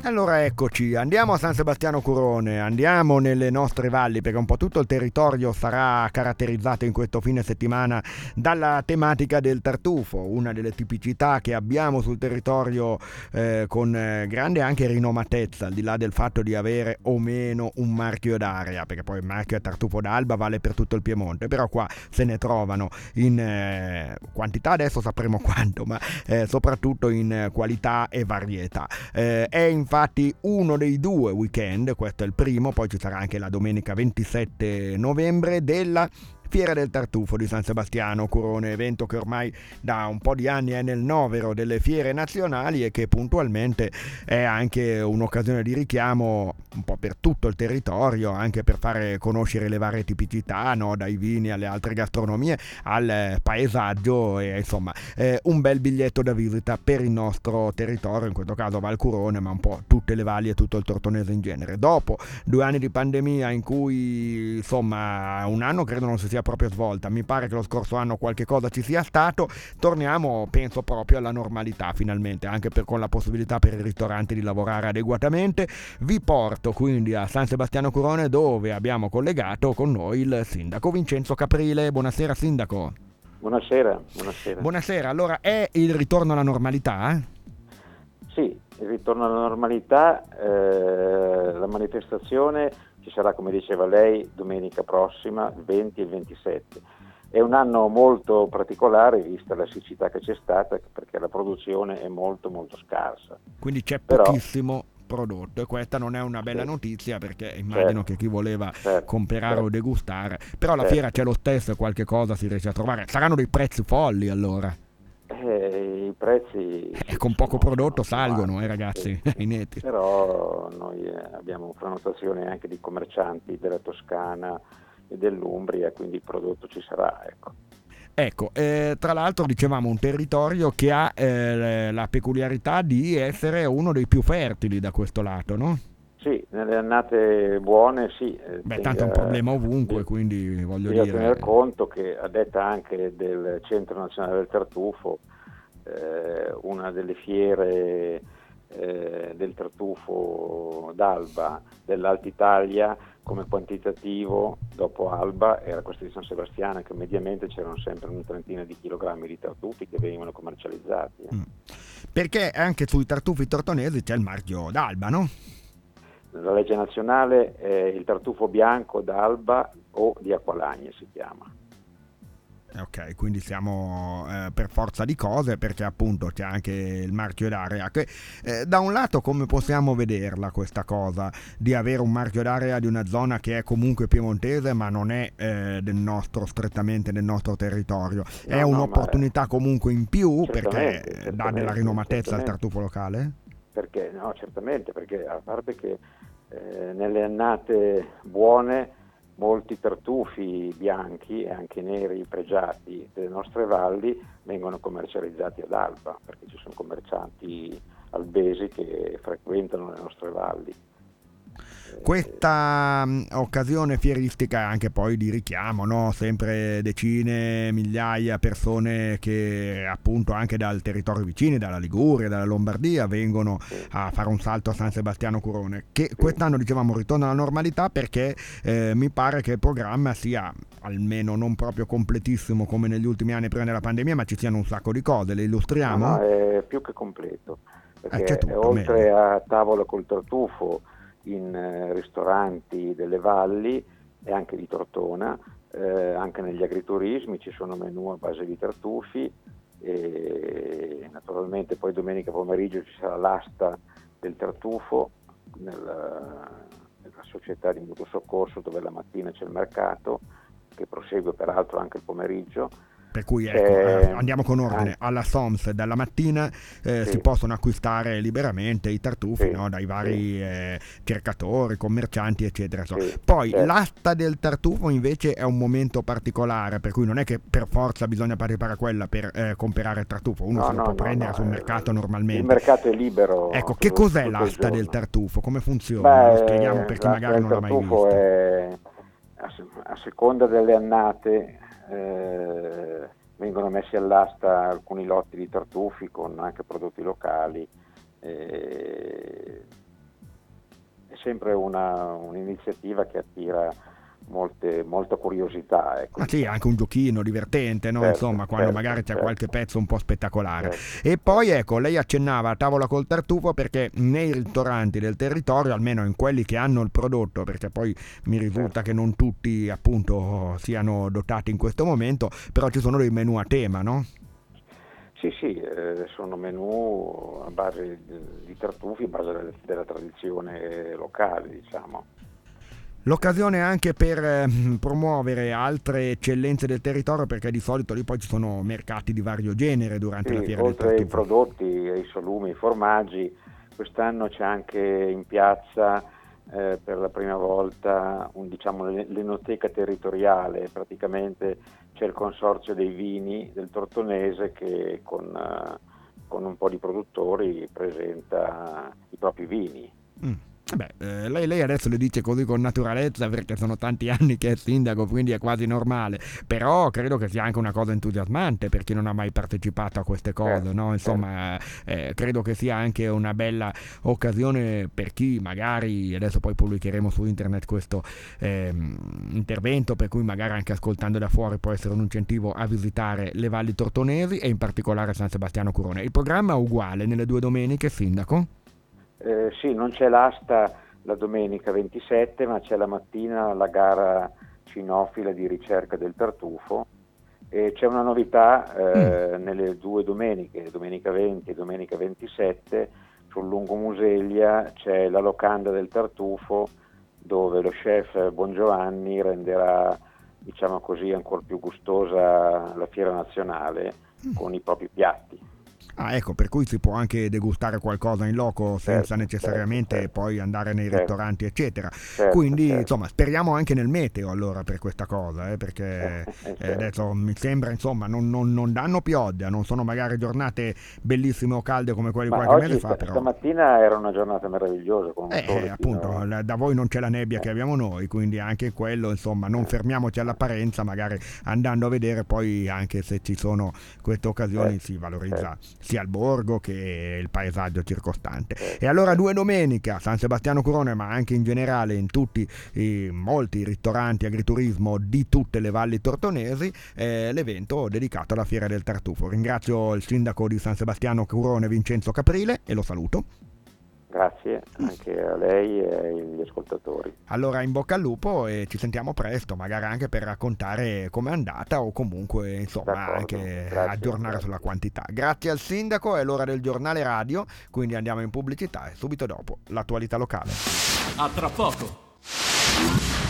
Allora eccoci, andiamo a San Sebastiano Curone, andiamo nelle nostre valli perché un po' tutto il territorio sarà caratterizzato in questo fine settimana dalla tematica del tartufo, una delle tipicità che abbiamo sul territorio con grande anche rinomatezza, al di là del fatto di avere o meno un marchio d'area, perché poi il marchio tartufo d'Alba vale per tutto il Piemonte, però qua se ne trovano in quantità, adesso sapremo quanto, ma soprattutto in qualità e varietà. È infatti uno dei due weekend, questo è il primo, poi ci sarà anche la domenica 27 novembre della Fiera del Tartufo di San Sebastiano Curone, evento che ormai da un po' di anni è nel novero delle fiere nazionali e che puntualmente è anche un'occasione di richiamo un po' per tutto il territorio, anche per fare conoscere le varie tipicità, no? Dai vini alle altre gastronomie al paesaggio e insomma un bel biglietto da visita per il nostro territorio, in questo caso Val Curone, ma un po' tutte le valli e tutto il Tortonese in genere. Dopo 2 anni di pandemia in cui insomma un anno credo non si sia proprio svolta, mi pare che lo scorso anno qualche cosa ci sia stato, torniamo penso proprio alla normalità finalmente, anche con la possibilità per i ristoranti di lavorare adeguatamente. Vi porto quindi a San Sebastiano Curone, dove abbiamo collegato con noi il sindaco Vincenzo Caprile. Buonasera sindaco. Buonasera, buonasera. Buonasera, allora è il ritorno alla normalità? Sì, il ritorno alla normalità, la manifestazione ci sarà, come diceva lei, domenica prossima, il 20 e il 27. È un anno molto particolare vista la siccità che c'è stata, perché la produzione è molto molto scarsa. Quindi c'è Però, pochissimo prodotto e questa non è una bella sì, notizia, perché immagino certo, che chi voleva comprare o certo, degustare, però alla fiera c'è certo. lo stesso e qualche cosa si riesce a trovare. Saranno dei prezzi folli allora. I prezzi E sì, con poco prodotto sono salgono, alti, sì, ragazzi, sì. inetti. Però noi abbiamo prenotazioni anche di commercianti della Toscana e dell'Umbria, quindi il prodotto ci sarà, ecco. Ecco, tra l'altro dicevamo un territorio che ha la peculiarità di essere uno dei più fertili da questo lato, no? Sì, nelle annate buone sì, Beh, tanto è un problema ovunque, bi- quindi voglio bisogna tener dire. conto che, a detta anche del Centro Nazionale del Tartufo, una delle fiere del tartufo d'Alba dell'Alta Italia come quantitativo dopo Alba era questa di San Sebastiano, che mediamente c'erano sempre una trentina di chilogrammi di tartufi che venivano commercializzati. Mm. Perché anche sui tartufi tortonesi c'è il marchio d'Alba, no? La legge nazionale è il tartufo bianco d'Alba o di Acqualagne si chiama. Ok, quindi siamo per forza di cose, perché appunto c'è anche il marchio d'area. Che, da un lato come possiamo vederla questa cosa di avere un marchio d'area di una zona che è comunque piemontese ma non è strettamente del nostro territorio? È No, no, ma un'opportunità comunque in più perché certamente, dà della certamente, rinomatezza al certamente. tartufo locale? Perché? No, certamente, perché a parte che nelle annate buone molti tartufi bianchi e anche neri pregiati delle nostre valli vengono commercializzati ad Alba, perché ci sono commercianti albesi che frequentano le nostre valli. Questa occasione fieristica è anche poi di richiamo, no? Sempre decine, migliaia persone che appunto anche dal territorio vicino, dalla Liguria, dalla Lombardia, vengono Sì, a fare un salto a San Sebastiano Curone, che sì. quest'anno dicevamo ritorna alla normalità perché mi pare che il programma sia almeno non proprio completissimo come negli ultimi anni prima della pandemia, ma ci siano un sacco di cose. Le No, no, illustriamo? è più che completo, C'è perché tutto, meglio. oltre a tavola col tartufo in ristoranti delle valli e anche di Tortona, anche negli agriturismi ci sono menù a base di tartufi e naturalmente poi domenica pomeriggio ci sarà l'asta del tartufo nella società di mutuo soccorso, dove la mattina c'è il mercato che prosegue peraltro anche il pomeriggio. Per cui ecco, C'è andiamo con ordine. anche, Alla SOMS dalla mattina si sì, possono acquistare liberamente i tartufi, sì, no? Dai sì, vari cercatori, commercianti, eccetera. sì, Poi certo. l'asta del tartufo invece è un momento particolare, per cui non è che per forza bisogna partecipare a quella per comprare il tartufo, uno No, se lo no, può no, prendere no. sul mercato Il normalmente. mercato è libero Ecco, che cos'è tutto il l'asta del giorno. tartufo? Come funziona? Lo spieghiamo Beh, per chi l'asta magari del non l'ha mai tartufo vista. è a seconda delle annate, vengono messi all'asta alcuni lotti di tartufi con anche prodotti locali. eh, è sempre un'iniziativa che attira molta curiosità. Ecco, Ma sì, anche un giochino divertente, no? certo, Insomma, quando certo, magari c'è certo, qualche pezzo un po' spettacolare. certo, E poi ecco, lei accennava a tavola col tartufo perché nei ristoranti del territorio, almeno in quelli che hanno il prodotto, perché poi mi risulta certo. che non tutti appunto siano dotati in questo momento, però ci sono dei menù a tema, no? Sì, sì, sono menù a base di tartufi, a base della tradizione locale, diciamo. L'occasione anche per promuovere altre eccellenze del territorio perché di solito lì poi ci sono mercati di vario genere durante la Sì, fiera del oltre ai tartufo. prodotti, ai salumi, ai formaggi, quest'anno c'è anche in piazza per la prima volta diciamo, l'enoteca territoriale, praticamente c'è il consorzio dei vini del Tortonese che con un po' di produttori presenta i propri vini. Mm. Beh, lei adesso le dice così con naturalezza perché sono tanti anni che è sindaco, quindi è quasi normale, però credo che sia anche una cosa entusiasmante per chi non ha mai partecipato a queste cose, Certo, no? certo. Insomma, credo che sia anche una bella occasione per chi magari, adesso poi pubblicheremo su internet questo intervento, per cui magari anche ascoltando da fuori può essere un incentivo a visitare le valli tortonesi e in particolare San Sebastiano Curone. Il programma è uguale nelle due domeniche, sindaco? Sì, non c'è l'asta la domenica 27, ma c'è la mattina la gara cinofila di ricerca del tartufo e c'è una novità Mm. nelle due domeniche, domenica 20 e domenica 27, sul lungo Museglia c'è la locanda del tartufo dove lo chef Bongiovanni renderà, diciamo così, ancora più gustosa la fiera nazionale con i propri piatti. Ah, ecco, per cui si può anche degustare qualcosa in loco senza Certo, certo, necessariamente certo, poi andare nei certo, ristoranti, eccetera. certo, Quindi, certo. insomma, speriamo anche nel meteo allora per questa cosa, perché Certo. adesso mi sembra, insomma, non danno pioggia, non sono magari giornate bellissime o calde come quelle di Ma qualche mese oggi, fa, però stamattina era una giornata meravigliosa con un sole appunto, fino... da voi non c'è la nebbia che Eh, abbiamo noi, quindi anche quello, insomma, non fermiamoci eh, all'apparenza, magari andando a vedere poi anche se ci sono queste occasioni certo, si valorizza certo, sia il borgo che il paesaggio circostante. E certo, allora certo. due domenica, San Sebastiano Curone, ma anche in generale in tutti i molti ristoranti agriturismo di tutte le valli tortonesi, l'evento dedicato alla Fiera del Tartufo. Ringrazio il sindaco di San Sebastiano Curone, Vincenzo Caprile, e lo saluto. Grazie anche a lei e agli ascoltatori. Allora in bocca al lupo e ci sentiamo presto, magari anche per raccontare com'è andata o comunque insomma D'accordo, anche grazie, aggiornare sulla grazie. quantità. Grazie al sindaco, è l'ora del giornale radio, quindi andiamo in pubblicità e subito dopo l'attualità locale. A tra poco.